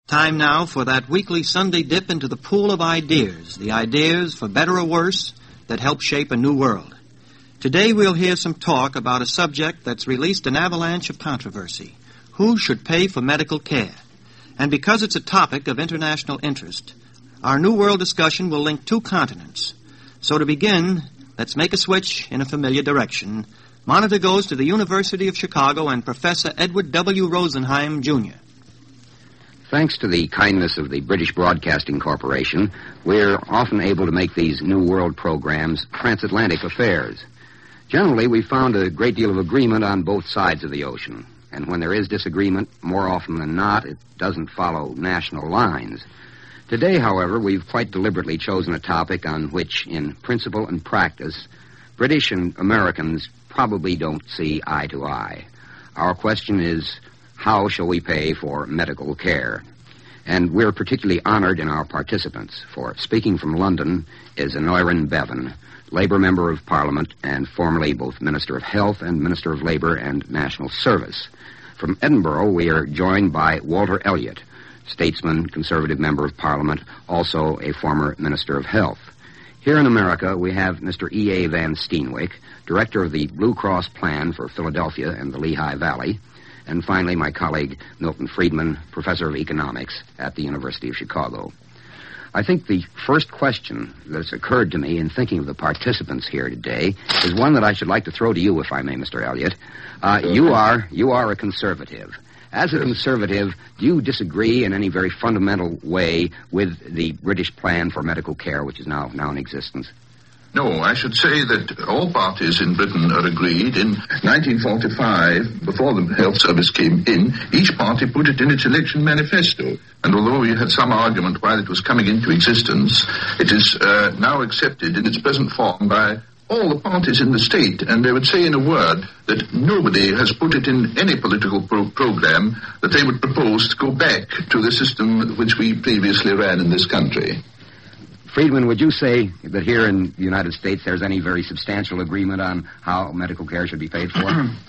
Time now for that weekly Sunday dip into the pool of ideas, the ideas, for better or worse, that help shape a new world. Today we'll hear some talk about a subject that's released an avalanche of controversy. Who should pay for medical care? And because it's a topic of international interest, our New World discussion will link two continents. So to begin, let's make a switch in a familiar direction. Monitor goes to the University of Chicago and Professor Edward W. Rosenheim, Jr. Thanks to the kindness of the British Broadcasting Corporation, we're often able to make these New World programs transatlantic affairs. Generally, we've found a great deal of agreement on both sides of the ocean. And when there is disagreement, more often than not, it doesn't follow national lines. Today, however, we've quite deliberately chosen a topic on which, in principle and practice, British and Americans probably don't see eye to eye. Our question is, how shall we pay for medical care? And we're particularly honored in our participants, for speaking from London is Aneurin Bevan, Labour Member of Parliament and formerly both Minister of Health and Minister of Labour and National Service. From Edinburgh, we are joined by Walter Elliott, statesman, Conservative Member of Parliament, also a former Minister of Health. Here in America, we have Mr. E.A. Van Steenwyk, Director of the Blue Cross Plan for Philadelphia and the Lehigh Valley, and finally, my colleague, Milton Friedman, Professor of Economics at the University of Chicago. I think the first question that's occurred to me in thinking of the participants here today is one that I should like to throw to you, if I may, Mr. Elliott. You are a conservative. As a conservative, do you disagree in any very fundamental way with the British plan for medical care, which is now in existence? No, I should say that all parties in Britain are agreed. In 1945, before the health service came in, each party put it in its election manifesto. And although we had some argument while it was coming into existence, it is now accepted in its present form by all the parties in the state. And they would say in a word that nobody has put it in any political program that they would propose to go back to the system which we previously ran in this country. Friedman, would you say that here in the United States there's any very substantial agreement on how medical care should be paid for?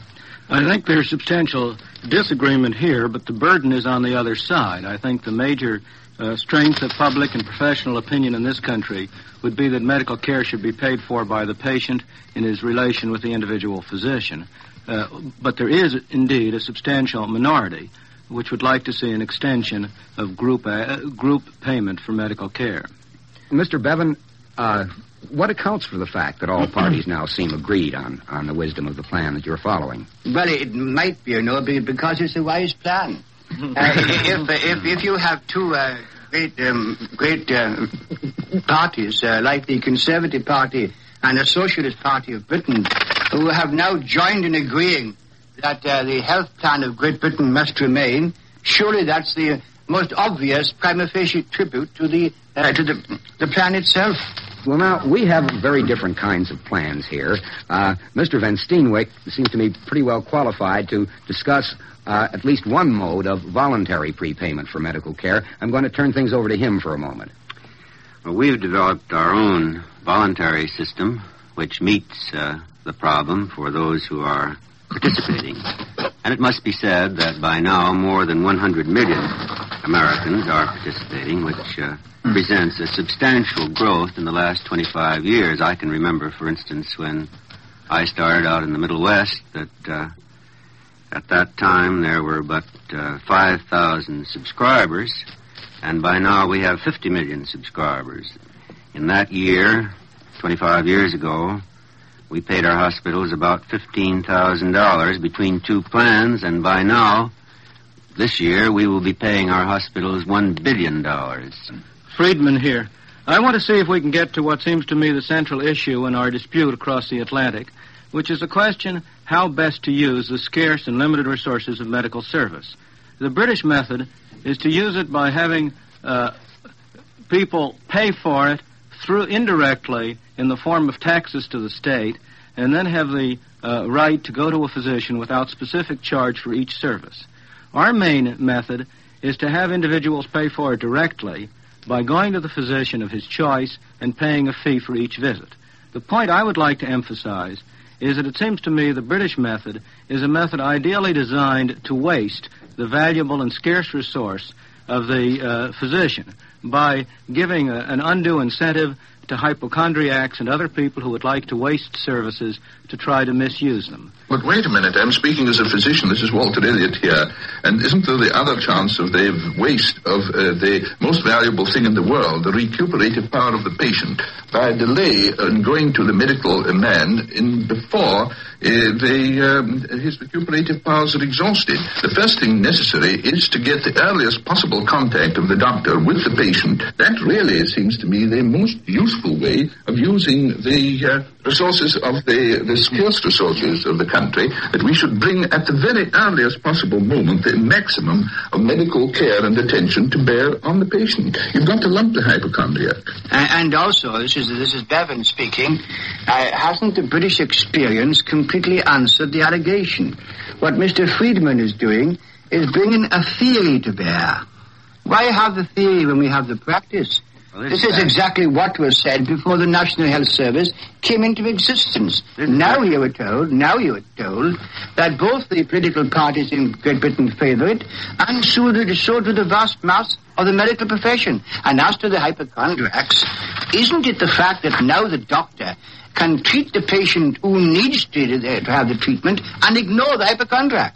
I think there's substantial disagreement here, but the burden is on the other side. I think the major strength of public and professional opinion in this country would be that medical care should be paid for by the patient in his relation with the individual physician. But there is, indeed, a substantial minority which would like to see an extension of group payment for medical care. Mr. Bevan, what accounts for the fact that all parties now seem agreed on the wisdom of the plan that you're following? Well, it might be, because it's a wise plan. If you have two great parties, like the Conservative Party and the Socialist Party of Britain, who have now joined in agreeing that the health plan of Great Britain must remain, surely that's the most obvious prima facie tribute to the plan itself. Well, now, we have very different kinds of plans here. Mr. Van Steenwyk seems to me pretty well qualified to discuss at least one mode of voluntary prepayment for medical care. I'm going to turn things over to him for a moment. Well, we've developed our own voluntary system, which meets the problem for those who are participating. And it must be said that by now more than 100 million Americans are participating, which presents a substantial growth in the last 25 years. I can remember, for instance, when I started out in the Middle West, that at that time there were but 5,000 subscribers, and by now we have 50 million subscribers. In that year, 25 years ago, we paid our hospitals about $15,000 between two plans, and by now, this year, we will be paying our hospitals $1 billion. Friedman here. I want to see if we can get to what seems to me the central issue in our dispute across the Atlantic, which is the question how best to use the scarce and limited resources of medical service. The British method is to use it by having people pay for it through indirectly in the form of taxes to the state, and then have the right to go to a physician without specific charge for each service. Our main method is to have individuals pay for it directly by going to the physician of his choice and paying a fee for each visit. The point I would like to emphasize is that it seems to me the British method is a method ideally designed to waste the valuable and scarce resource of the physician by giving an undue incentive to hypochondriacs and other people who would like to waste services to try to misuse them. But wait a minute, I'm speaking as a physician. This is Walter Elliott here. And isn't there the other chance of the waste of the most valuable thing in the world, the recuperative power of the patient, by delay in going to the medical man before his recuperative powers are exhausted? The first thing necessary is to get the earliest possible contact of the doctor with the patient. That really seems to me the most useful way of using the resources of the scarce resources of the country, that we should bring at the very earliest possible moment the maximum of medical care and attention to bear on the patient. You've got to lump the hypochondriac. And also, this is Bevan speaking, hasn't the British experience completely answered the allegation? What Mr. Friedman is doing is bringing a theory to bear. Why have the theory when we have the practice? Well, this is exactly what was said before the National Health Service came into existence. Now you are told that both the political parties in Great Britain favour it, and so do the vast mass of the medical profession. And as to the hypochondriacs, isn't it the fact that now the doctor can treat the patient who needs to have the treatment and ignore the hypochondriac?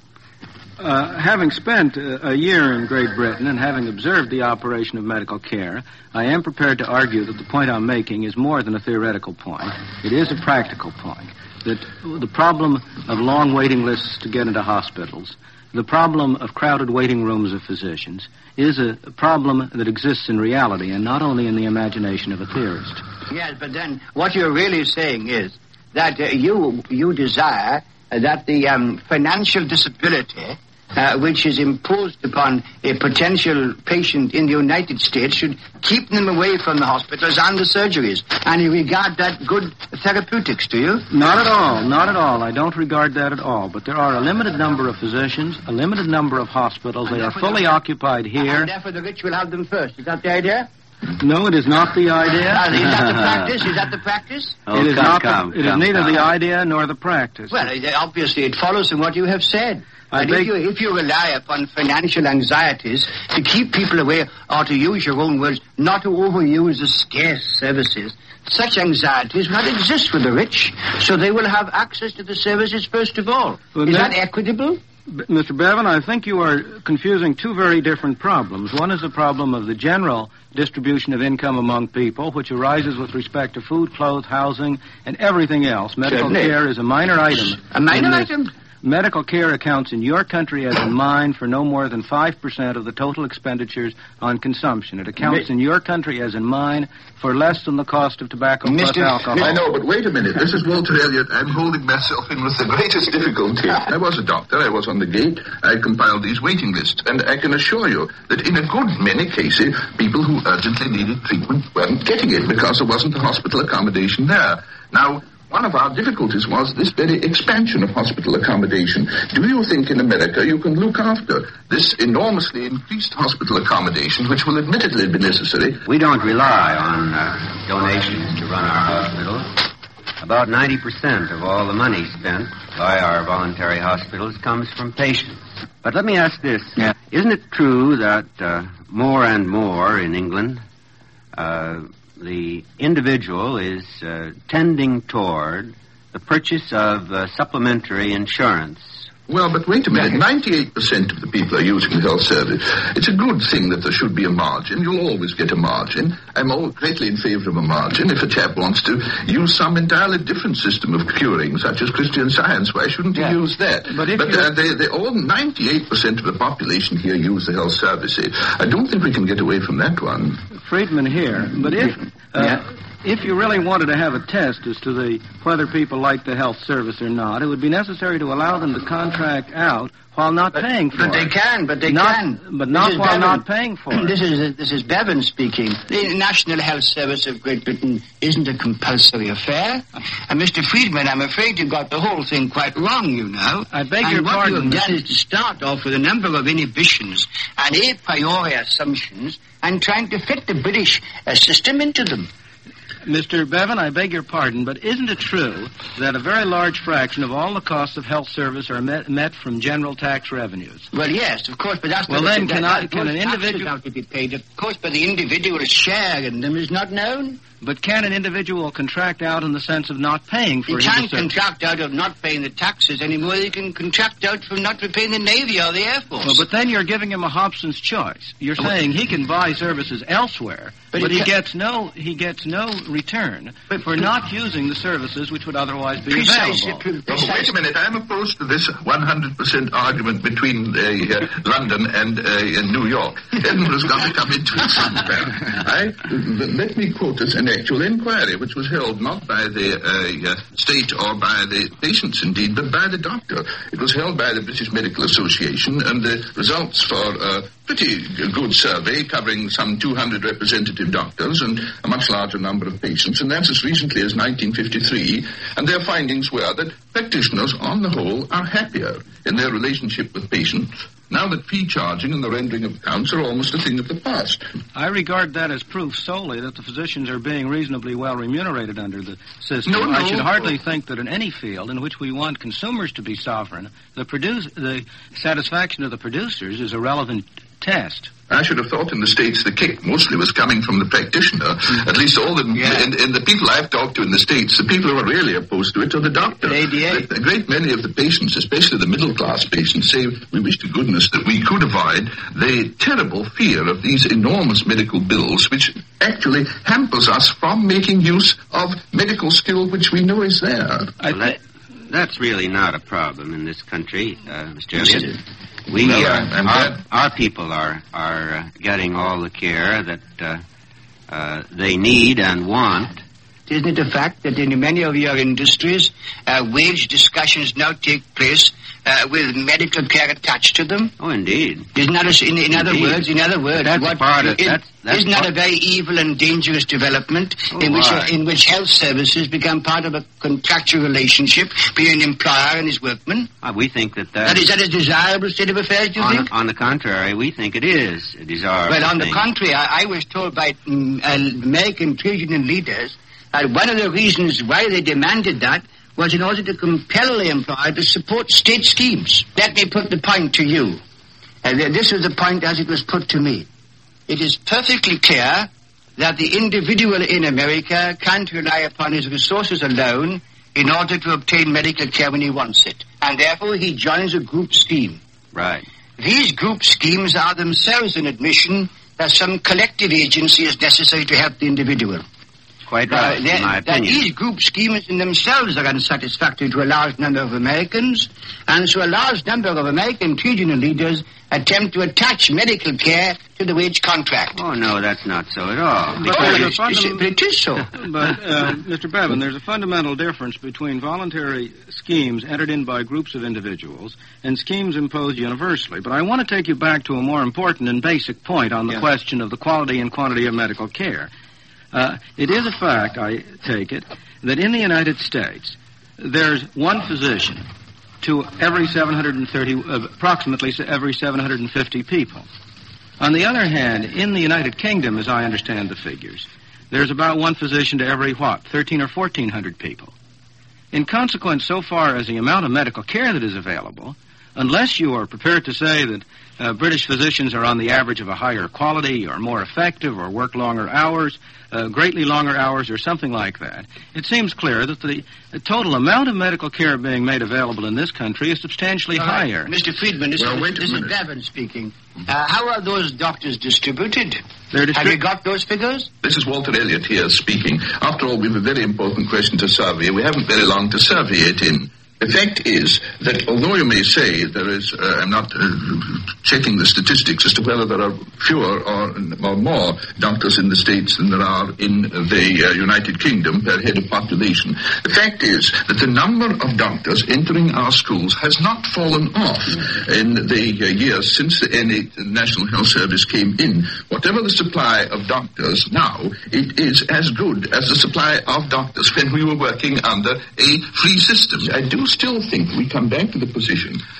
Having spent a year in Great Britain and having observed the operation of medical care, I am prepared to argue that the point I'm making is more than a theoretical point. It is a practical point. That the problem of long waiting lists to get into hospitals, the problem of crowded waiting rooms of physicians, is a problem that exists in reality and not only in the imagination of a theorist. Yes, but then what you're really saying is that you desire that the financial disability which is imposed upon a potential patient in the United States should keep them away from the hospitals and the surgeries. And you regard that good therapeutics, do you? Not at all. Not at all. I don't regard that at all. But there are a limited number of physicians, a limited number of hospitals. They are fully occupied here. And therefore the rich will have them first. Is that the idea? No, it is not the idea. Is that the practice? Is that the practice? Oh, it is neither the idea nor the practice. Well, obviously it follows from what you have said. If you rely upon financial anxieties to keep people away, or to use your own words, not to overuse the scarce services, such anxieties will not exist with the rich, so they will have access to the services first of all. Is that equitable? Mr. Bevan, I think you are confusing two very different problems. One is the problem of the general distribution of income among people, which arises with respect to food, clothes, housing, and everything else. Medical care is a minor item. A minor item? Medical care accounts in your country as in mine for no more than 5% of the total expenditures on consumption. It accounts in your country as in mine for less than the cost of tobacco plus alcohol. I know, but wait a minute. This is Walter Elliott. I'm holding myself in with the greatest difficulty. I was a doctor. I was on the gate. I compiled these waiting lists. And I can assure you that in a good many cases, people who urgently needed treatment weren't getting it because there wasn't a hospital accommodation there. Now, one of our difficulties was this very expansion of hospital accommodation. Do you think in America you can look after this enormously increased hospital accommodation, which will admittedly be necessary? We don't rely on donations to run our hospital. About 90% of all the money spent by our voluntary hospitals comes from patients. But let me ask this. Yeah. Isn't it true that more and more in England, the individual is tending toward the purchase of supplementary insurance? Well, but wait a minute. 98% of the people are using the health service. It's a good thing that there should be a margin. You'll always get a margin. I'm greatly in favor of a margin. If a chap wants to use some entirely different system of curing, such as Christian Science, why shouldn't he use that? But all 98% of the population here use the health service. I don't think we can get away from that one. Friedman here. But if you really wanted to have a test as to whether people like the health service or not, it would be necessary to allow them to contract out while not paying for it. But they can. But not while not paying for it. This is Bevan speaking. The National Health Service of Great Britain isn't a compulsory affair. And Mr. Friedman, I'm afraid you got the whole thing quite wrong, you know. I beg your pardon. What you have done is to start off with a number of inhibitions and a priori assumptions and trying to fit the British system into them. Mr. Bevan, I beg your pardon, but isn't it true that a very large fraction of all the costs of health service are met from general tax revenues? Well, yes, of course, but that's... Well, then, can an individual... Taxes have to be paid, of course, but the individual's share in them is not known. But can an individual contract out in the sense of not paying for his service? You can't contract out of not paying the taxes any more than you can contract out from not repaying the Navy or the Air Force. Well, but then you're giving him a Hobson's choice. You're saying he can buy services elsewhere, but he gets no return for not using the services which would otherwise be available. Wait a minute. I'm opposed to this 100% argument between London and New York. Edinburgh's got to come into it somewhere. Let me quote us an actual inquiry, which was held not by the state or by the patients, indeed, but by the doctor. It was held by the British Medical Association, and the results for a pretty good survey covering some 200 representative doctors and a much larger number of patients, and that's as recently as 1953, and their findings were that practitioners, on the whole, are happier in their relationship with patients now that fee charging and the rendering of accounts are almost a thing of the past. I regard that as proof solely that the physicians are being reasonably well remunerated under the system. No. I should hardly think that in any field in which we want consumers to be sovereign, the satisfaction of the producers is a relevant test. I should have thought in the States the kick mostly was coming from the practitioner. At least all the in the people I've talked to in the States, the people who are really opposed to it are the doctor. A great many of the patients, especially the middle-class patients, say we wish to goodness that we could avoid the terrible fear of these enormous medical bills, which actually hampers us from making use of medical skill which we know is there. That's really not a problem in this country, Mr. Elliott. Our people are getting all the care that they need and want. Isn't it a fact that in many of your industries, wage discussions now take place with medical care attached to them? Oh, indeed. Isn't that in other words, that's part of it. Isn't that a very evil and dangerous development in which health services become part of a contractual relationship between an employer and his workmen? We think that is that a desirable state of affairs, do you think? On the contrary, we think it is a desirable Well, on thing. the contrary, I was told by American trade union leaders that one of the reasons why they demanded that was in order to compel the employer to support state schemes. Let me put the point to you. This was the point as it was put to me. It is perfectly clear that the individual in America can't rely upon his resources alone in order to obtain medical care when he wants it. And therefore he joins a group scheme. Right. These group schemes are themselves an admission that some collective agency is necessary to help the individual. Quite right, in my opinion. These group schemes in themselves are unsatisfactory to a large number of Americans, and so a large number of American trade union leaders attempt to attach medical care to the wage contract. Oh, no, that's not so at all. It is so. But, Mr. Bevan, there's a fundamental difference between voluntary schemes entered in by groups of individuals and schemes imposed universally. But I want to take you back to a more important and basic point on the question of the quality and quantity of medical care. It is a fact, I take it, that in the United States, there's one physician to every approximately every 750 people. On the other hand, in the United Kingdom, as I understand the figures, there's about one physician to every, 1,300 or 1,400 people. In consequence, so far as the amount of medical care that is available, unless you are prepared to say that British physicians are on the average of a higher quality or more effective or work longer hours, greatly longer hours or something like that, it seems clear that the total amount of medical care being made available in this country is substantially higher. Mr. Friedman, this is Bevan speaking. How are those doctors distributed? Have you got those figures? This is Walter Elliott here speaking. After all, we have a very important question to survey. We haven't very long to survey it in. The fact is that although you may say there is, I'm not checking the statistics as to whether there are fewer or more doctors in the States than there are in the United Kingdom per head of population. The fact is that the number of doctors entering our schools has not fallen off in the years since the National Health Service came in. Whatever the supply of doctors now, it is as good as the supply of doctors when we were working under a free system. I do still think we come back to the position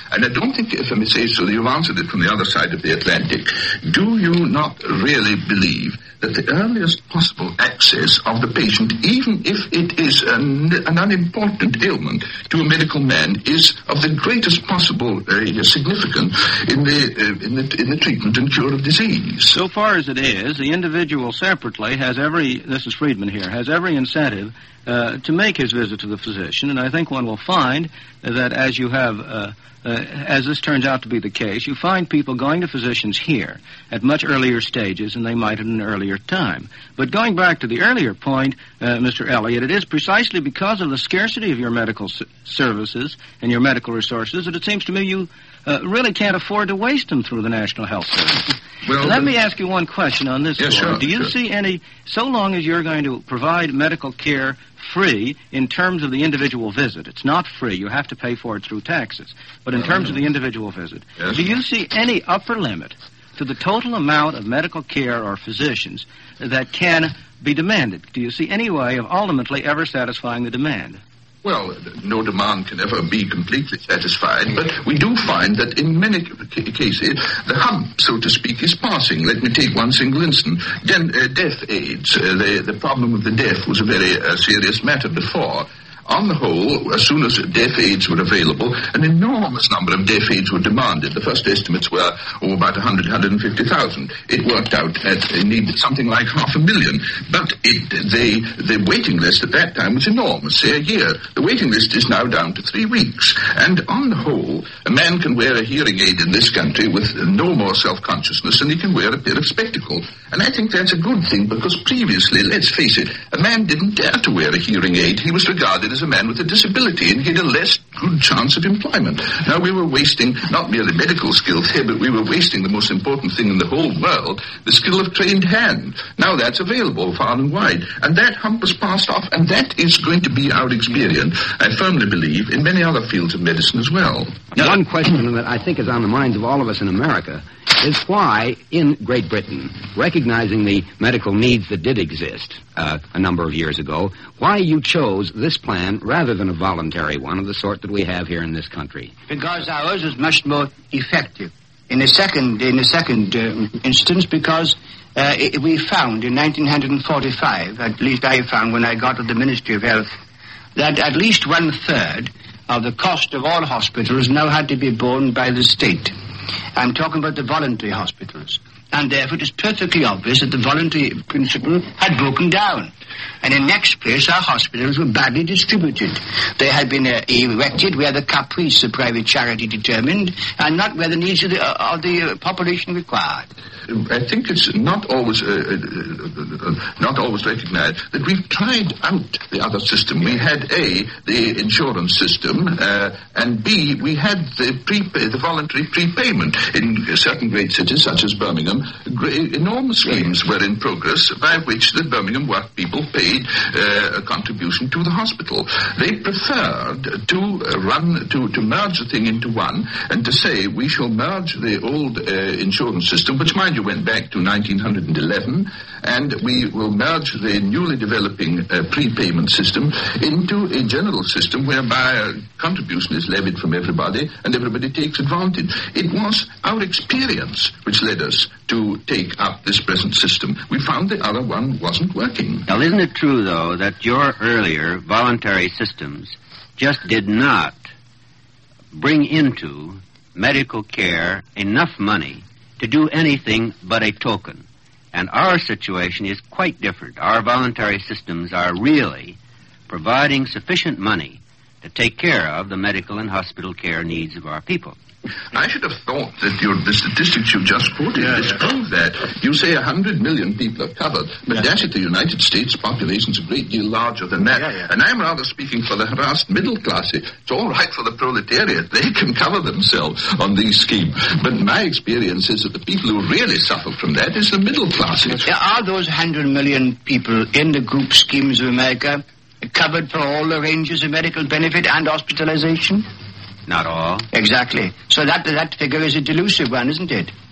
And I don't think, if I may say so, you've answered it from the other side of the Atlantic. Do you not really believe that the earliest possible access of the patient, even if it is an unimportant ailment to a medical man, is of the greatest possible significance in the treatment and cure of disease? So far as it is, the individual separately has this is Friedman here, has every incentive to make his visit to the physician, and I think one will find that as you have, as this turns out to be the case, you find people going to physicians here at much earlier stages than they might at an earlier time. But going back to the earlier point, Mr. Elliott, it is precisely because of the scarcity of your medical services and your medical resources that it seems to me you really can't afford to waste them through the National Health Service. Well, let me ask you one question on this. Yes, sure, Do you see any, so long as you're going to provide medical care free in terms of the individual visit, it's not free, you have to pay for it through taxes, but in terms of the individual visit, yes, do you see any upper limit to the total amount of medical care or physicians that can be demanded? Do you see any way of ultimately ever satisfying the demand? Well, no demand can ever be completely satisfied, but we do find that in many cases, the hump, so to speak, is passing. Let me take one single instance. Deaf aids. The problem of the deaf was a very serious matter before. On the whole, as soon as deaf aids were available, an enormous number of deaf aids were demanded. The first estimates were about 150,000. It worked out at needed something like 500,000. But the waiting list at that time was enormous, say a year. The waiting list is now down to 3 weeks. And on the whole, a man can wear a hearing aid in this country with no more self-consciousness than he can wear a pair of spectacles. And I think that's a good thing, because previously, let's face it, a man didn't dare to wear a hearing aid. He was regarded as a man with a disability, and he had a less good chance of employment. Now we were wasting not merely medical skill there, but we were wasting the most important thing in the whole world, the skill of trained hand. Now that's available far and wide, and that hump has passed off, and that is going to be our experience, I firmly believe, in many other fields of medicine as well. Now, one question that I think is on the minds of all of us in America is why, in Great Britain, recognizing the medical needs that did exist a number of years ago, why you chose this plan rather than a voluntary one of the sort that we have here in this country. Because ours was much more effective. In the second instance, because we found in 1945, at least I found when I got to the Ministry of Health, that at least 1/3 of the cost of all hospitals now had to be borne by the state. I'm talking about the voluntary hospitals. And therefore it is perfectly obvious that the voluntary principle had broken down. And in the next place, our hospitals were badly distributed. They had been erected where the caprice of private charity determined, and not where the needs of the population required. I think it's not always recognized that we've tried out the other system. We had the insurance system, and B, we had the voluntary prepayment in certain great cities such as Birmingham. Enormous schemes were in progress by which the Birmingham work people paid a contribution to the hospital. They preferred to merge the thing into one, and to say we shall merge the old insurance system, which mind you went back to 1911, and we will merge the newly developing prepayment system into a general system whereby a contribution is levied from everybody and everybody takes advantage. It was our experience which led us to take up this present system. We found the other one wasn't working. Now, isn't it true, though, that your earlier voluntary systems just did not bring into medical care enough money to do anything but a token? And our situation is quite different. Our voluntary systems are really providing sufficient money to take care of the medical and hospital care needs of our people. I should have thought that the statistics you just quoted disprove that. You say 100 million people are covered, but dash it, the United States population's a great deal larger than that. And I'm rather speaking for the harassed middle class. It's all right for the proletariat. They can cover themselves on these schemes. But my experience is that the people who really suffer from that is the middle classes. Are those 100 million people in the group schemes of America covered for all the ranges of medical benefit and hospitalization? Not all. Exactly. So that figure is a delusive one, isn't it?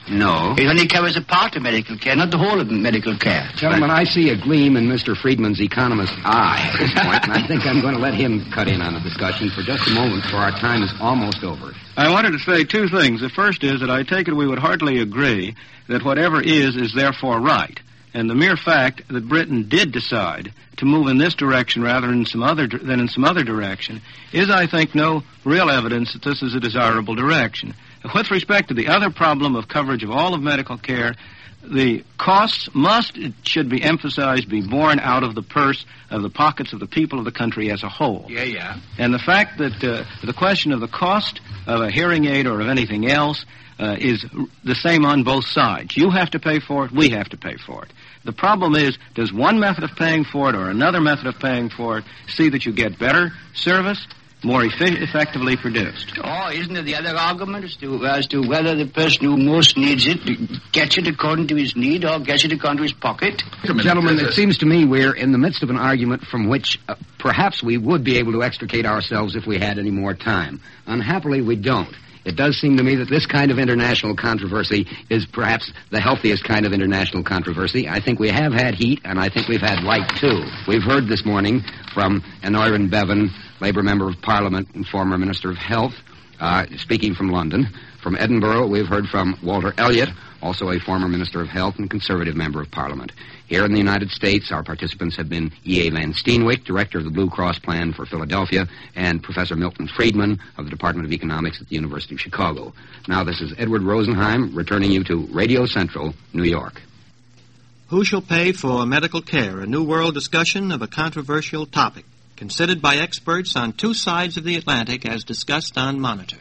No. It only covers a part of medical care, not the whole of medical care. Gentlemen, I see a gleam in Mr. Friedman's economist's eye at this point, and I think I'm going to let him cut in on the discussion for just a moment, for our time is almost over. I wanted to say two things. The first is that I take it we would hardly agree that whatever is therefore right. And the mere fact that Britain did decide to move in this direction rather than in some other direction is, I think, no real evidence that this is a desirable direction. With respect to the other problem of coverage of all of medical care, the costs should be emphasized, be borne out of the purse of the pockets of the people of the country as a whole. Yeah. And the fact that the question of the cost of a hearing aid or of anything else is the same on both sides. You have to pay for it, we have to pay for it. The problem is, does one method of paying for it or another method of paying for it see that you get better service, more effectively produced? Oh, isn't there the other argument as to whether the person who most needs it gets it according to his need or gets it according to his pocket? Gentlemen, it seems to me we're in the midst of an argument from which perhaps we would be able to extricate ourselves if we had any more time. Unhappily, we don't. It does seem to me that this kind of international controversy is perhaps the healthiest kind of international controversy. I think we have had heat, and I think we've had light, too. We've heard this morning from Anoirin Bevan, Labour Member of Parliament and former Minister of Health, speaking from London. From Edinburgh, we've heard from Walter Elliott, also a former Minister of Health and Conservative Member of Parliament. Here in the United States, our participants have been E.A. Van Steenwyk, Director of the Blue Cross Plan for Philadelphia, and Professor Milton Friedman of the Department of Economics at the University of Chicago. Now, this is Edward Rosenheim returning you to Radio Central, New York. Who shall pay for medical care? A new world discussion of a controversial topic, considered by experts on two sides of the Atlantic as discussed on Monitor.